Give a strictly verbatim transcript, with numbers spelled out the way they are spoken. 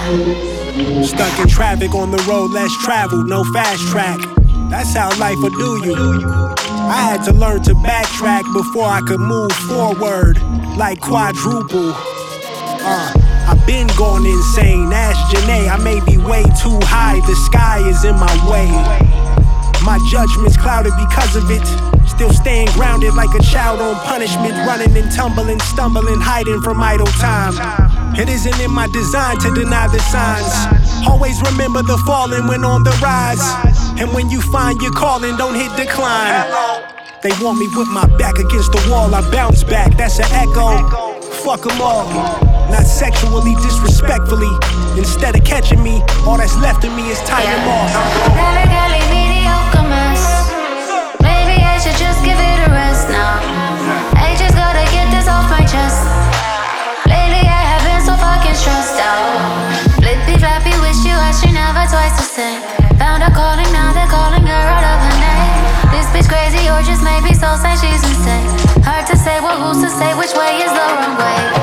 Stuck in traffic on the road less traveled, no fast track. That's how life will do you. I had to learn to backtrack before I could move forward, like quadruple. Uh, I've been going insane, ask Janae, I may be way too high, the sky is in my way. My judgment's clouded because of it. Still staying grounded like a child on punishment, running and tumbling, stumbling, hiding from idle time. It isn't in my design to deny the signs. Always remember the falling when on the rise. And when you find your calling, don't hit decline. They want me with my back against the wall, I bounce back, that's an echo. Fuck them all, not sexually, disrespectfully. Instead of catching me, all that's left of me is tying them off. Delicately mediocre mess. Maybe I should just give it a rest now. I just gotta get this off my chest. Lately I have been so fucking stressed out. Flippy flappy, wish you asked you never twice the same. Found her calling, now they're calling her out of her name. This bitch crazy or just maybe so sad she's insane. Hard to say, well who's to say which way is the wrong way.